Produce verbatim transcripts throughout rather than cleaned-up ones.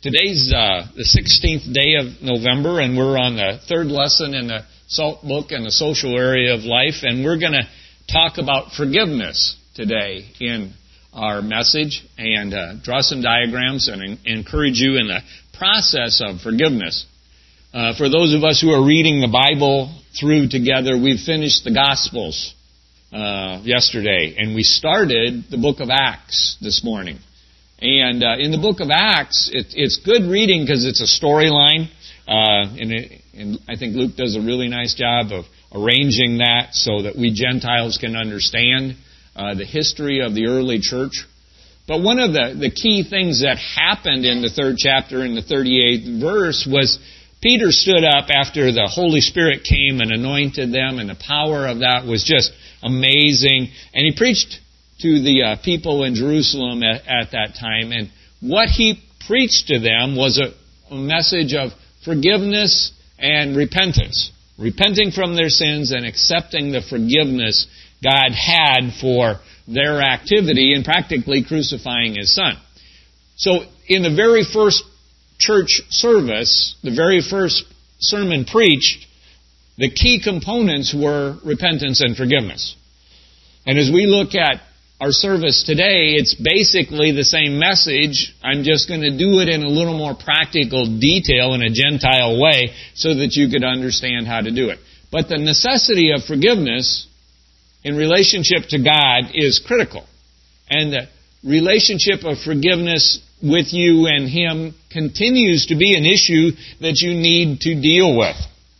Today's uh, the sixteenth day of November, and we're on the third lesson in the SALT book in the social area of life, and we're going to talk about forgiveness today in our message and uh, draw some diagrams and en- encourage you in the process of forgiveness. Uh, for those of us who are reading the Bible through together, we've finished the Gospels uh, yesterday, and we started the book of Acts this morning. And uh, in the book of Acts, it, it's good reading because it's a storyline, uh, and, it, and I think Luke does a really nice job of arranging that so that we Gentiles can understand uh, the history of the early church. But one of the, the key things that happened in the third chapter, in the thirty-eighth verse, was Peter stood up after the Holy Spirit came and anointed them, and the power of that was just amazing. And he preached to the uh, people in Jerusalem at, at that time. And what he preached to them was a, a message of forgiveness and repentance. Repenting from their sins and accepting the forgiveness God had for their activity in practically crucifying His Son. So in the very first church service, the very first sermon preached, the key components were repentance and forgiveness. And as we look at our service today, it's basically the same message. I'm just going to do it in a little more practical detail in a Gentile way so that you could understand how to do it. But the necessity of forgiveness in relationship to God is critical. And the relationship of forgiveness with you and Him continues to be an issue that you need to deal with.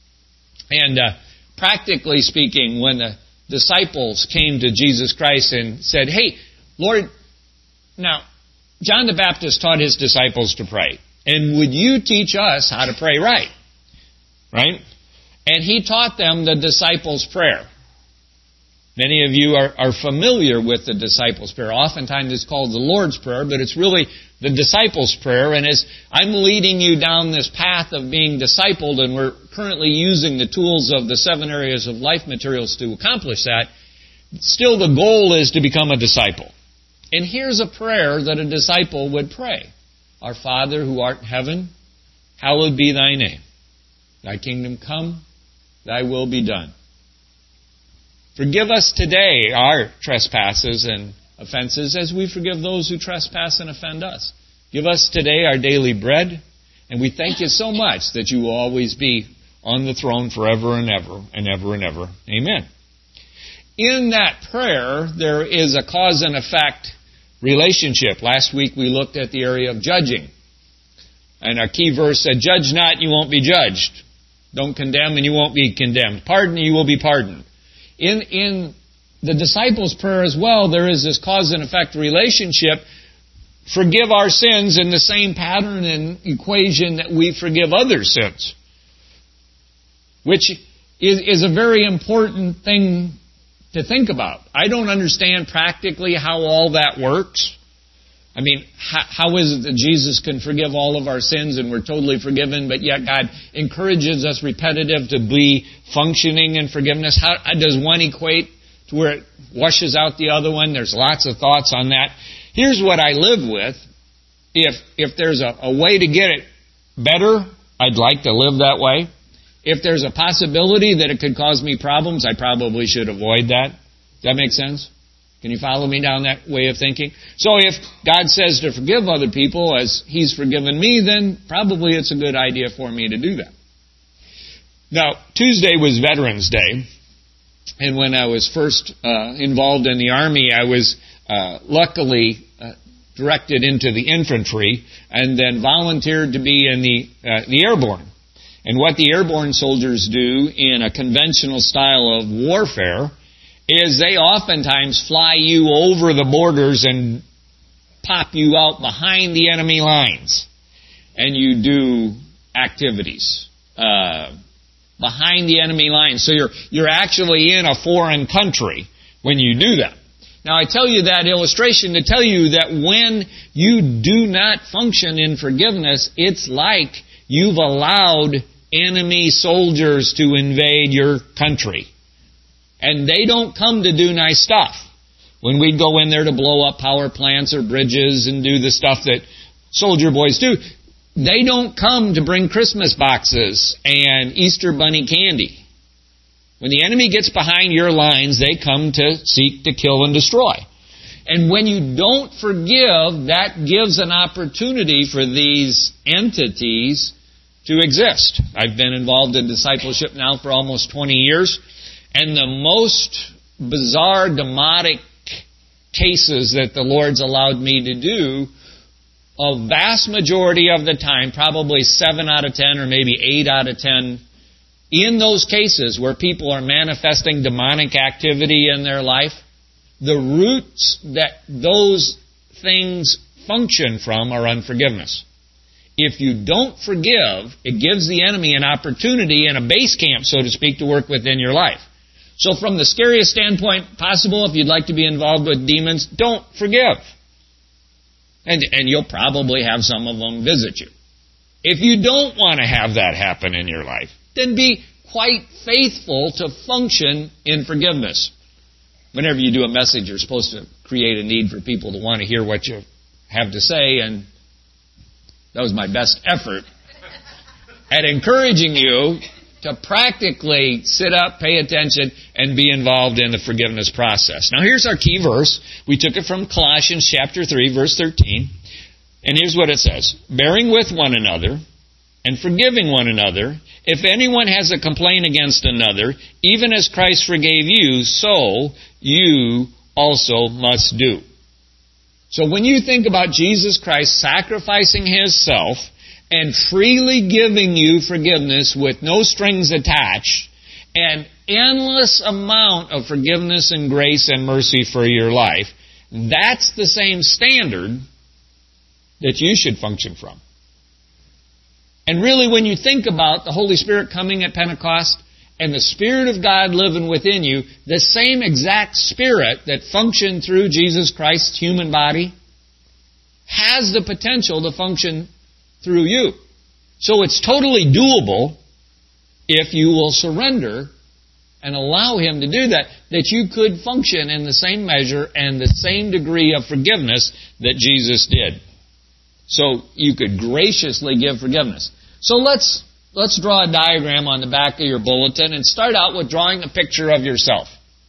And uh, practically speaking, when the disciples came to Jesus Christ and said, "Hey, Lord, now, John the Baptist taught his disciples to pray. And would you teach us how to pray right?" Right? And he taught them the disciples' prayer. Many of you are, are familiar with the disciples' prayer. Oftentimes it's called the Lord's Prayer, but it's really the disciples' prayer. And as I'm leading you down this path of being discipled, and we're currently using the tools of the seven areas of life materials to accomplish that, still the goal is to become a disciple. And here's a prayer that a disciple would pray. Our Father who art in heaven, hallowed be thy name. Thy kingdom come, thy will be done. Forgive us today our trespasses and offenses as we forgive those who trespass and offend us. Give us today our daily bread, and we thank you so much that you will always be on the throne forever and ever and ever and ever. Amen. In that prayer, there is a cause and effect relationship. Last week we looked at the area of judging. And our key verse said, "Judge not, you won't be judged. Don't condemn, and you won't be condemned. Pardon, you will be pardoned." In in the disciples' prayer as well, there is this cause and effect relationship. Forgive our sins in the same pattern and equation that we forgive others' sins. Which is, is a very important thing to think about. I don't understand practically how all that works. I mean, how, how is it that Jesus can forgive all of our sins and we're totally forgiven, but yet God encourages us repetitive to be functioning in forgiveness? How does one equate to where it washes out the other one? There's lots of thoughts on that. Here's what I live with. If if there's a, a way to get it better, I'd like to live that way. If there's a possibility that it could cause me problems, I probably should avoid that. Does that make sense? Can you follow me down that way of thinking? So if God says to forgive other people as He's forgiven me, then probably it's a good idea for me to do that. Now, Tuesday was Veterans Day. And when I was first uh, involved in the Army, I was uh, luckily uh, directed into the infantry and then volunteered to be in the, uh, the airborne. And what the airborne soldiers do in a conventional style of warfare is they oftentimes fly you over the borders and pop you out behind the enemy lines. And you do activities uh, behind the enemy lines. So you're you're actually in a foreign country when you do that. Now I tell you that illustration to tell you that when you do not function in forgiveness, it's like you've allowed enemy soldiers to invade your country. And they don't come to do nice stuff. When we go in there to blow up power plants or bridges and do the stuff that soldier boys do, they don't come to bring Christmas boxes and Easter bunny candy. When the enemy gets behind your lines, they come to seek to kill and destroy. And when you don't forgive, that gives an opportunity for these entities to exist. I've been involved in discipleship now for almost twenty years, and the most bizarre, demonic cases that the Lord's allowed me to do, a vast majority of the time, probably seven out of ten or maybe eight out of ten, in those cases where people are manifesting demonic activity in their life, the roots that those things function from are unforgiveness. If you don't forgive, it gives the enemy an opportunity and a base camp, so to speak, to work within your life. So from the scariest standpoint possible, if you'd like to be involved with demons, don't forgive. And, and you'll probably have some of them visit you. If you don't want to have that happen in your life, then be quite faithful to function in forgiveness. Whenever you do a message, you're supposed to create a need for people to want to hear what you have to say, and that was my best effort at encouraging you to practically sit up, pay attention, and be involved in the forgiveness process. Now here's our key verse. We took it from Colossians chapter three, verse thirteen. And here's what it says. Bearing with one another and forgiving one another, if anyone has a complaint against another, even as Christ forgave you, so you also must do. So when you think about Jesus Christ sacrificing Himself and freely giving you forgiveness with no strings attached, an endless amount of forgiveness and grace and mercy for your life, that's the same standard that you should function from. And really, when you think about the Holy Spirit coming at Pentecost and the Spirit of God living within you, the same exact Spirit that functioned through Jesus Christ's human body has the potential to function through you. So it's totally doable if you will surrender and allow Him to do that, that you could function in the same measure and the same degree of forgiveness that Jesus did. So you could graciously give forgiveness. So let's let's draw a diagram on the back of your bulletin and start out with drawing a picture of yourself.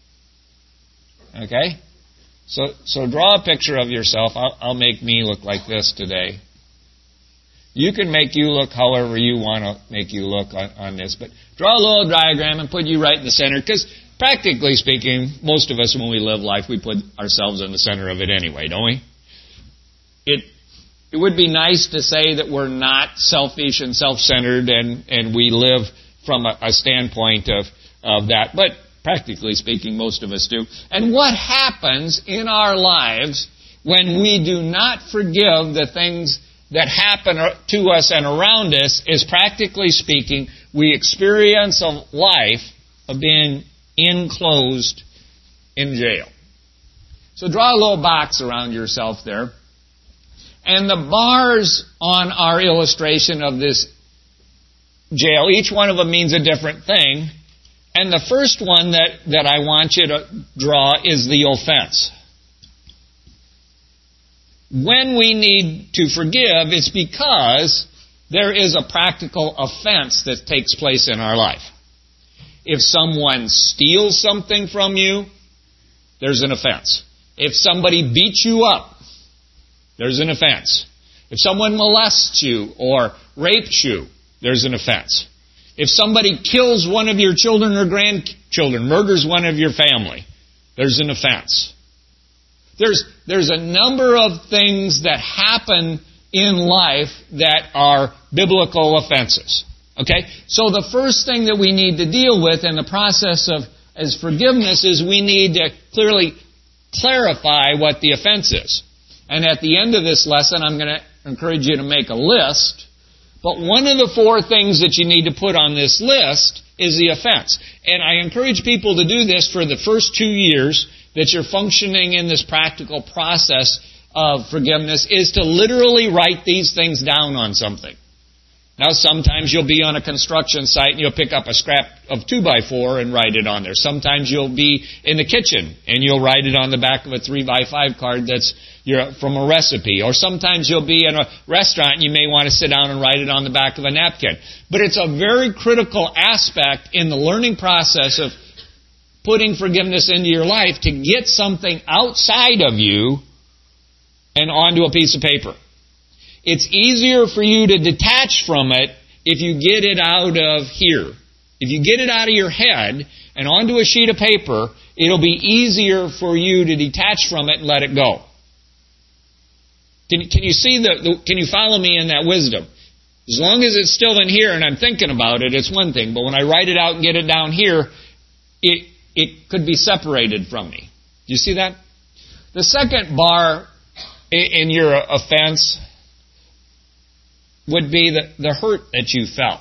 Okay? So so draw a picture of yourself. I'll, I'll make me look like this today. You can make you look however you want to make you look on, on this. But draw a little diagram and put you right in the center. Because practically speaking, most of us when we live life, we put ourselves in the center of it anyway, don't we? It It would be nice to say that we're not selfish and self-centered and, and we live from a, a standpoint of, of that. But practically speaking, most of us do. And what happens in our lives when we do not forgive the things that happen to us and around us is, practically speaking, we experience a life of being enclosed in jail. So draw a little box around yourself there. And the bars on our illustration of this jail, each one of them means a different thing. And the first one that, that I want you to draw is the offense. When we need to forgive, it's because there is a practical offense that takes place in our life. If someone steals something from you, there's an offense. If somebody beats you up, there's an offense. If someone molests you or rapes you, there's an offense. If somebody kills one of your children or grandchildren, murders one of your family, there's an offense. There's, there's a number of things that happen in life that are biblical offenses. Okay? So the first thing that we need to deal with in the process of as forgiveness is we need to clearly clarify what the offense is. And at the end of this lesson, I'm going to encourage you to make a list. But one of the four things that you need to put on this list is the offense. And I encourage people to do this for the first two years that you're functioning in this practical process of forgiveness, is to literally write these things down on something. Now, sometimes you'll be on a construction site and you'll pick up a scrap of two by four and write it on there. Sometimes you'll be in the kitchen and you'll write it on the back of a three by five card that's your, from a recipe. Or sometimes you'll be in a restaurant and you may want to sit down and write it on the back of a napkin. But it's a very critical aspect in the learning process of putting forgiveness into your life to get something outside of you and onto a piece of paper. It's easier for you to detach from it if you get it out of here. If you get it out of your head and onto a sheet of paper, it'll be easier for you to detach from it and let it go. Can, can you see the, the, can you follow me in that wisdom? As long as it's still in here and I'm thinking about it, it's one thing. But when I write it out and get it down here, it, it could be separated from me. Do you see that? The second bar in your offense would be the, the hurt that you felt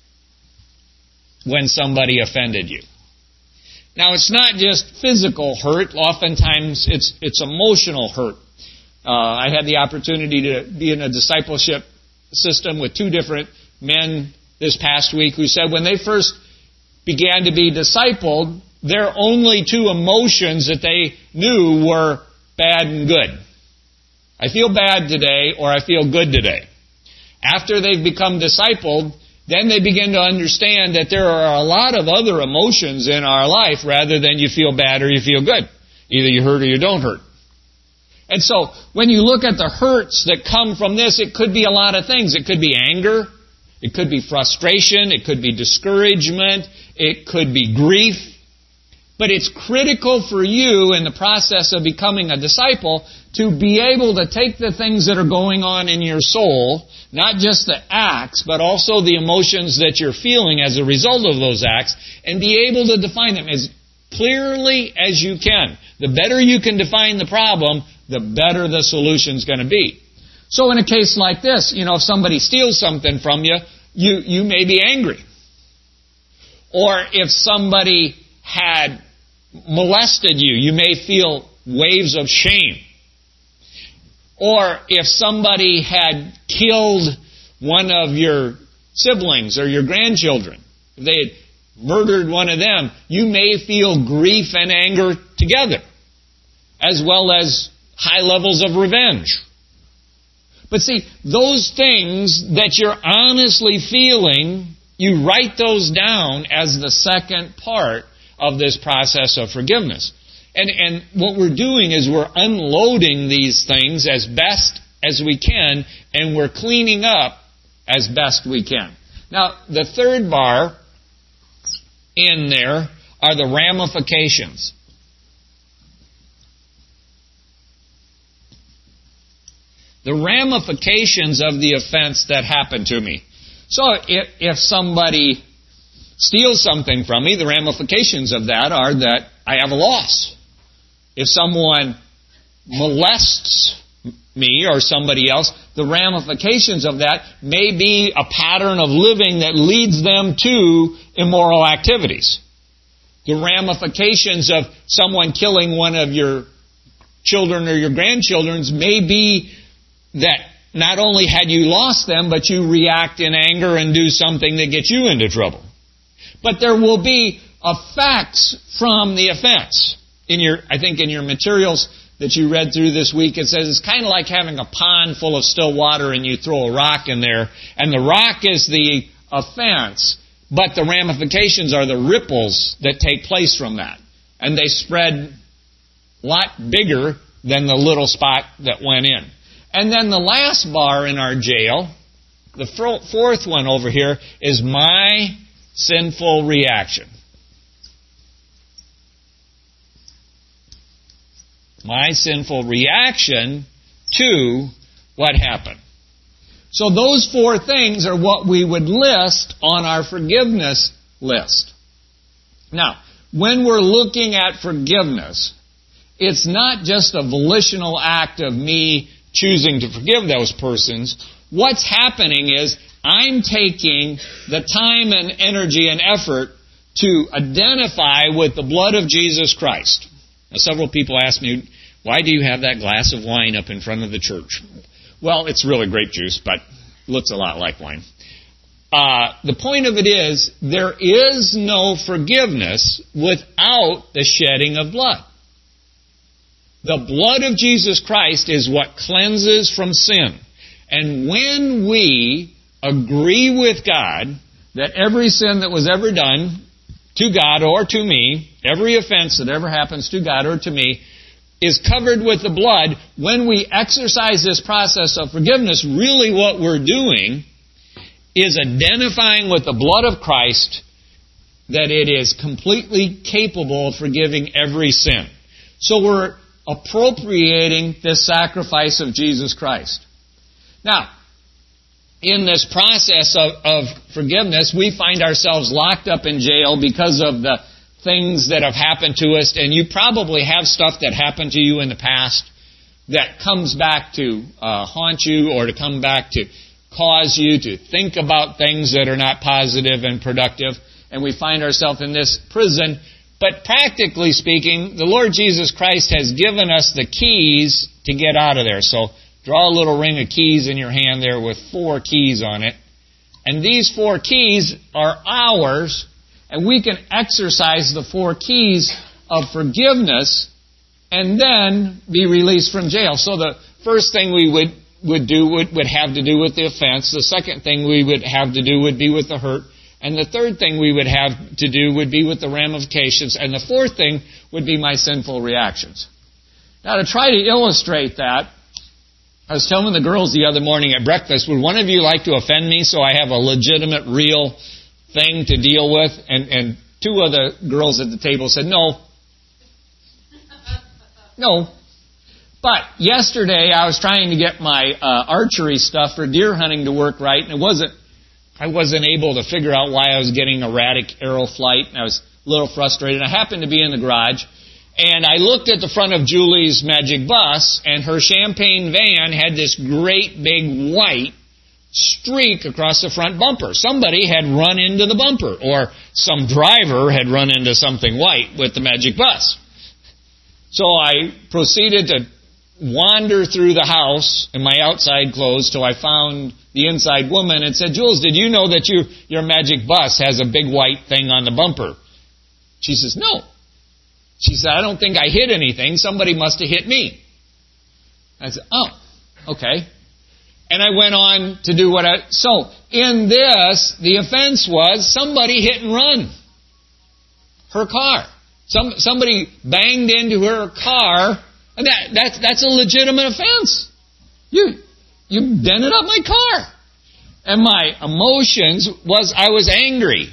when somebody offended you. Now, it's not just physical hurt. Oftentimes, it's it's emotional hurt. Uh, I had the opportunity to be in a discipleship system with two different men this past week who said when they first began to be discipled, their only two emotions that they knew were bad and good. I feel bad today, or I feel good today. After they've become discipled, then they begin to understand that there are a lot of other emotions in our life rather than you feel bad or you feel good. Either you hurt or you don't hurt. And so, when you look at the hurts that come from this, it could be a lot of things. It could be anger. It could be frustration. It could be discouragement. It could be grief. But it's critical for you in the process of becoming a disciple to be able to take the things that are going on in your soul, not just the acts, but also the emotions that you're feeling as a result of those acts, and be able to define them as clearly as you can. The better you can define the problem, the better the solution's going to be. So in a case like this, you know, if somebody steals something from you, you, you may be angry. Or if somebody had molested you, you may feel waves of shame. Or if somebody had killed one of your siblings or your grandchildren, if they had murdered one of them, you may feel grief and anger together, as well as high levels of revenge. But see, those things that you're honestly feeling, you write those down as the second part of this process of forgiveness. And, and what we're doing is we're unloading these things as best as we can, and we're cleaning up as best we can. Now, the third bar in there are the ramifications. The ramifications of the offense that happened to me. So if, if somebody steals something from me, the ramifications of that are that I have a loss. If someone molests me or somebody else, the ramifications of that may be a pattern of living that leads them to immoral activities. The ramifications of someone killing one of your children or your grandchildren's may be that not only had you lost them, but you react in anger and do something that gets you into trouble. But there will be effects from the offense. In your, I think in your materials that you read through this week, it says it's kind of like having a pond full of still water and you throw a rock in there, and the rock is the offense, but the ramifications are the ripples that take place from that. And they spread a lot bigger than the little spot that went in. And then the last bar in our jail, the fourth one over here, is my sinful reaction. My sinful reaction to what happened. So those four things are what we would list on our forgiveness list. Now, when we're looking at forgiveness, it's not just a volitional act of me choosing to forgive those persons. What's happening is I'm taking the time and energy and effort to identify with the blood of Jesus Christ. Now, several people ask me, why do you have that glass of wine up in front of the church? Well, it's really grape juice, but looks a lot like wine. uh, the point of it is, there is no forgiveness without the shedding of blood. The blood of Jesus Christ is what cleanses from sin. And when we agree with God that every sin that was ever done to God or to me, every offense that ever happens to God or to me, is covered with the blood, when we exercise this process of forgiveness, really what we're doing is identifying with the blood of Christ that it is completely capable of forgiving every sin. So we're appropriating this sacrifice of Jesus Christ. Now, in this process of, of forgiveness, we find ourselves locked up in jail because of the things that have happened to us, and you probably have stuff that happened to you in the past that comes back to uh, haunt you or to come back to cause you to think about things that are not positive and productive, and we find ourselves in this prison. But practically speaking, the Lord Jesus Christ has given us the keys to get out of there. So draw a little ring of keys in your hand there with four keys on it. And these four keys are ours, and we can exercise the four keys of forgiveness and then be released from jail. So the first thing we would, would do would, would have to do with the offense. The second thing we would have to do would be with the hurt. And the third thing we would have to do would be with the ramifications. And the fourth thing would be my sinful reactions. Now, to try to illustrate that, I was telling the girls the other morning at breakfast, would one of you like to offend me so I have a legitimate, real thing to deal with? And, and two of the girls at the table said, no. No. But yesterday I was trying to get my uh, archery stuff for deer hunting to work right, and it wasn't I wasn't able to figure out why I was getting erratic arrow flight, and I was a little frustrated. I happened to be in the garage, and I looked at the front of Julie's Magic Bus, and her Champagne van had this great big white streak across the front bumper. Somebody had run into the bumper, or some driver had run into something white with the Magic Bus. So I proceeded to wander through the house in my outside clothes till I found the inside woman and said, Jules, did you know that you, your Magic Bus has a big white thing on the bumper? She says, no. She said, I don't think I hit anything. Somebody must have hit me. I said, oh, okay. And I went on to do what I... So, in this, the offense was somebody hit and run her car. Some Somebody banged into her car. And that, that's, that's a legitimate offense. You... You dented up my car. And my emotions was I was angry.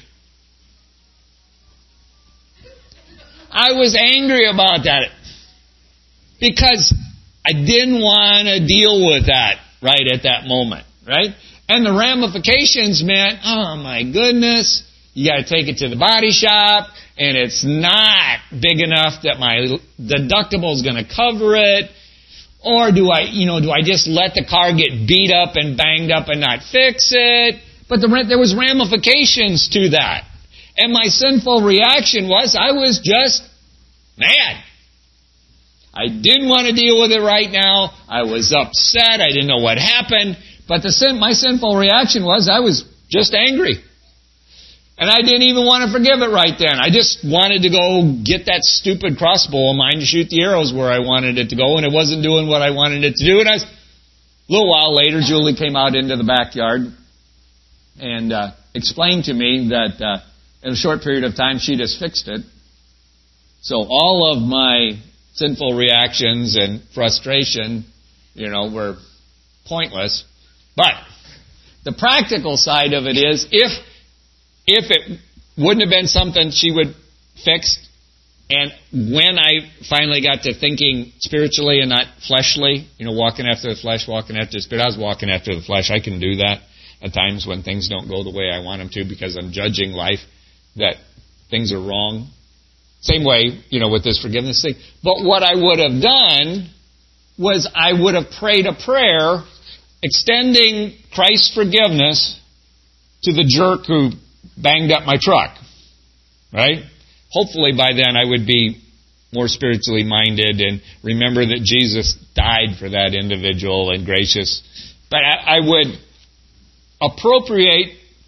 I was angry about that. Because I didn't want to deal with that right at that moment. Right? And the ramifications meant, oh my goodness, you got to take it to the body shop. And it's not big enough that my deductible is going to cover it. Or do I, you know, do I just let the car get beat up and banged up and not fix it? But the, there was ramifications to that. And my sinful reaction was I was just mad. I didn't want to deal with it right now. I was upset. I didn't know what happened. But the sin, my sinful reaction was I was just angry. And I didn't even want to forgive it right then. I just wanted to go get that stupid crossbow of mine to shoot the arrows where I wanted it to go, and it wasn't doing what I wanted it to do. And I was, a little while later, Julie came out into the backyard and uh, explained to me that uh, in a short period of time she just fixed it. So all of my sinful reactions and frustration, you know, were pointless. But the practical side of it is, if If it wouldn't have been something she would fix, and when I finally got to thinking spiritually and not fleshly, you know, walking after the flesh, walking after the spirit, I was walking after the flesh. I can do that at times when things don't go the way I want them to because I'm judging life that things are wrong. Same way, you know, with this forgiveness thing. But what I would have done was I would have prayed a prayer extending Christ's forgiveness to the jerk who banged up my truck, right? Hopefully by then I would be more spiritually minded and remember that Jesus died for that individual and gracious. But I, I would appropriate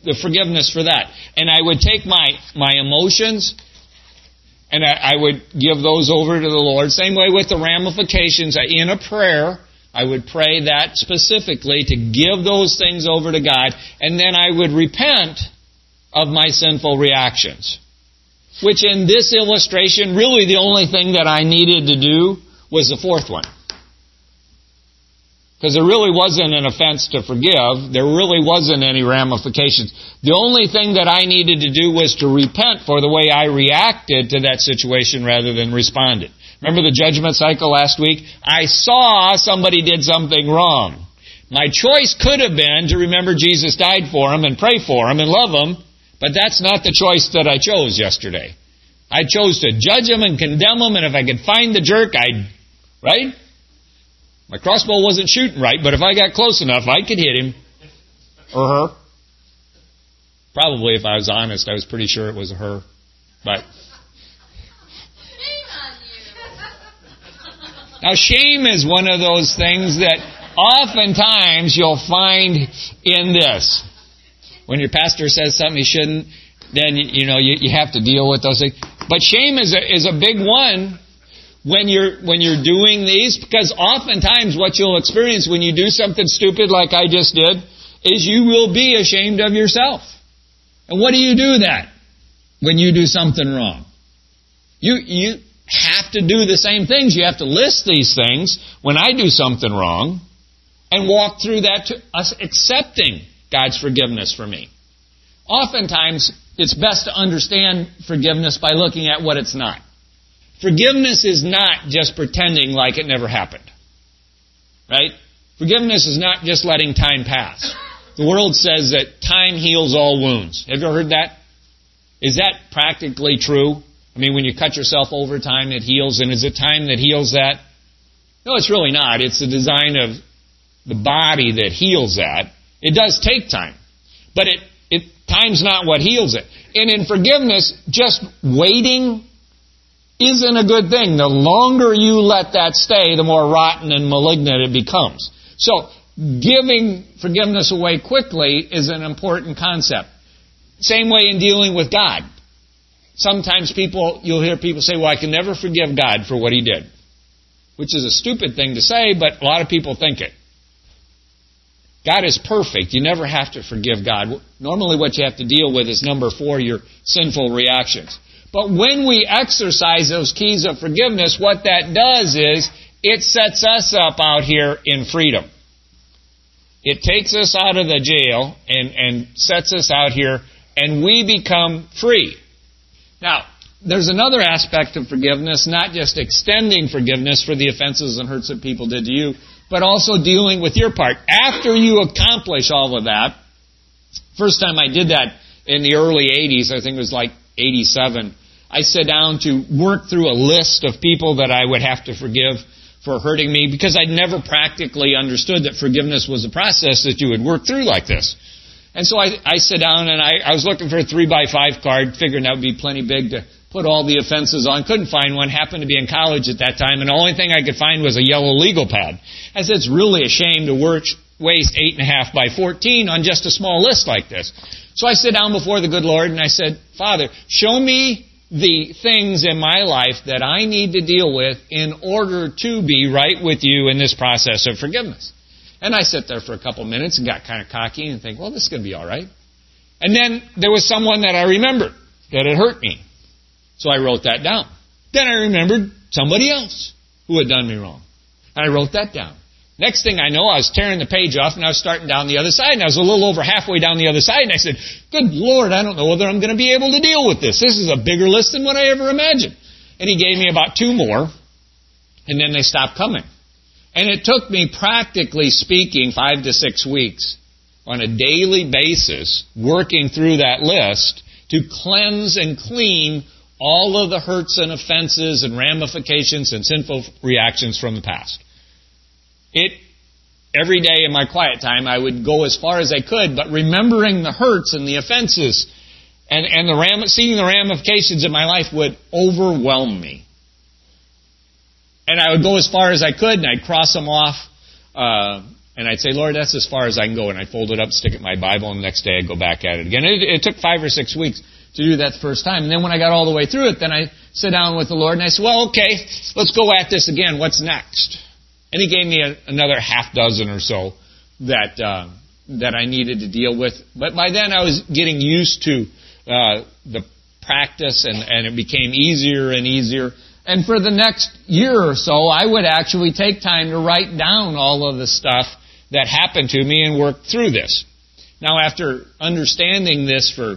the forgiveness for that. And I would take my, my emotions and I, I would give those over to the Lord. Same way with the ramifications. In a prayer, I would pray that specifically to give those things over to God. And then I would repent of my sinful reactions. Which in this illustration, really the only thing that I needed to do was the fourth one. Because there really wasn't an offense to forgive. There really wasn't any ramifications. The only thing that I needed to do was to repent for the way I reacted to that situation rather than responded. Remember the judgment cycle last week? I saw somebody did something wrong. My choice could have been to remember Jesus died for them and pray for them and love them, but that's not the choice that I chose yesterday. I chose to judge them and condemn them, and if I could find the jerk, I'd, right? My crossbow wasn't shooting right, but if I got close enough, I could hit him. Or her. Probably, if I was honest, I was pretty sure it was a her. But shame on you. Now, shame is one of those things that oftentimes you'll find in this. When your pastor says something he shouldn't, then, you know, you, you have to deal with those things. But shame is a, is a big one. When you're when you're doing these, because oftentimes what you'll experience when you do something stupid like I just did is you will be ashamed of yourself. And what do you do that when you do something wrong? You you have to do the same things. You have to list these things when I do something wrong and walk through that to us accepting God's forgiveness for me. Oftentimes, it's best to understand forgiveness by looking at what it's not. Forgiveness is not just pretending like it never happened. Right? Forgiveness is not just letting time pass. The world says that time heals all wounds. Have you ever heard that? Is that practically true? I mean, when you cut yourself over, time it heals, and is it time that heals that? No, it's really not. It's the design of the body that heals that. It does take time. But it, it time's not what heals it. And in forgiveness, just waiting isn't a good thing. The longer you let that stay, the more rotten and malignant it becomes. So, giving forgiveness away quickly is an important concept. Same way in dealing with God. Sometimes people, you'll hear people say, well, I can never forgive God for what He did. Which is a stupid thing to say, but a lot of people think it. God is perfect. You never have to forgive God. Normally what you have to deal with is number four, your sinful reactions. But when we exercise those keys of forgiveness, what that does is it sets us up out here in freedom. It takes us out of the jail and, and sets us out here, and we become free. Now, there's another aspect of forgiveness, not just extending forgiveness for the offenses and hurts that people did to you, but also dealing with your part. After you accomplish all of that, first time I did that in the early eighties, I think it was like eighty-seven, I sat down to work through a list of people that I would have to forgive for hurting me, because I'd never practically understood that forgiveness was a process that you would work through like this. And so I, I sat down and I, I was looking for a three by five card, figuring that would be plenty big to put all the offenses on. Couldn't find one, happened to be in college at that time, and the only thing I could find was a yellow legal pad. I said, it's really a shame to work, waste eight and a half by fourteen on just a small list like this. So I sat down before the good Lord and I said, Father, show me the things in my life that I need to deal with in order to be right with you in this process of forgiveness. And I sat there for a couple minutes and got kind of cocky and think, well, this is going to be all right. And then there was someone that I remembered that had hurt me. So I wrote that down. Then I remembered somebody else who had done me wrong. And I wrote that down. Next thing I know, I was tearing the page off and I was starting down the other side. And I was a little over halfway down the other side. And I said, good Lord, I don't know whether I'm going to be able to deal with this. This is a bigger list than what I ever imagined. And He gave me about two more. And then they stopped coming. And it took me, practically speaking, five to six weeks on a daily basis working through that list to cleanse and clean all of the hurts and offenses and ramifications and sinful reactions from the past. It, every day in my quiet time, I would go as far as I could, but remembering the hurts and the offenses and, and the ram, seeing the ramifications in my life would overwhelm me. And I would go as far as I could, and I'd cross them off uh, And I'd say, Lord, that's as far as I can go. And I'd fold it up, stick it in my Bible, and the next day I'd go back at it again. It, it took five or six weeks to do that the first time. And then when I got all the way through it, then I sit down with the Lord and I said, well, okay, let's go at this again. What's next? And He gave me a, another half dozen or so that uh, that I needed to deal with. But by then I was getting used to uh, the practice, and, and it became easier and easier. And for the next year or so, I would actually take time to write down all of the stuff that happened to me and work through this. Now, after understanding this for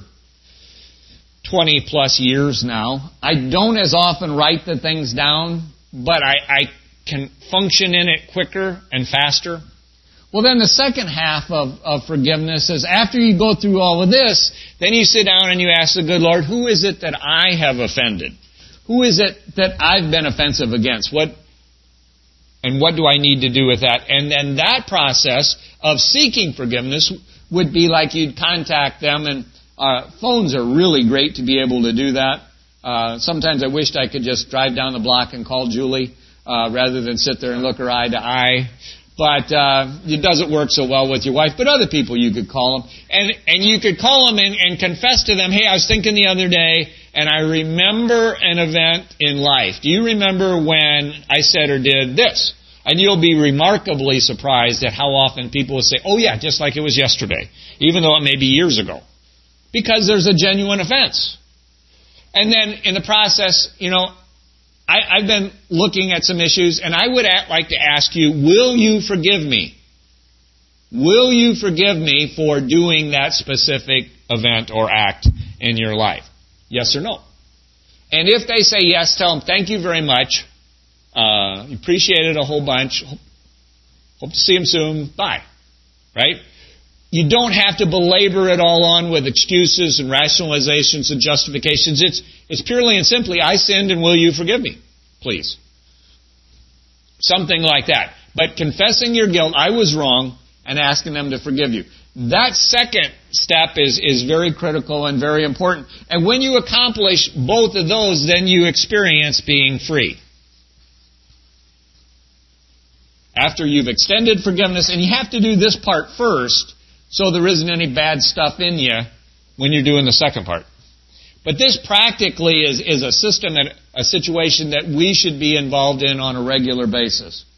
twenty plus years now, I don't as often write the things down, but I, I can function in it quicker and faster. Well, then the second half of, of forgiveness is after you go through all of this, then you sit down and you ask the good Lord, who is it that I have offended? Who is it that I've been offensive against? What and what do I need to do with that? And then that process of seeking forgiveness would be like you'd contact them, and uh, phones are really great to be able to do that. Uh, sometimes I wished I could just drive down the block and call Julie uh, rather than sit there and look her eye to eye. But uh, it doesn't work so well with your wife. But other people you could call them. And and you could call them and, and confess to them, hey, I was thinking the other day, and I remember an event in life. Do you remember when I said or did this? And you'll be remarkably surprised at how often people will say, oh yeah, just like it was yesterday, even though it may be years ago. Because there's a genuine offense. And then in the process, you know, I, I've been looking at some issues, and I would like to ask you, will you forgive me? Will you forgive me for doing that specific event or act in your life? Yes or no? And if they say yes, tell them, thank you very much. Uh, appreciate it a whole bunch. Hope to see them soon. Bye. Right? You don't have to belabor it all on with excuses and rationalizations and justifications. It's it's purely and simply, I sinned and will you forgive me? Please. Something like that. But confessing your guilt, I was wrong, and asking them to forgive you. That second step is, is very critical and very important. And when you accomplish both of those, then you experience being free. After you've extended forgiveness, and you have to do this part first, so there isn't any bad stuff in you when you're doing the second part. But this practically is, is a system, and a situation that we should be involved in on a regular basis.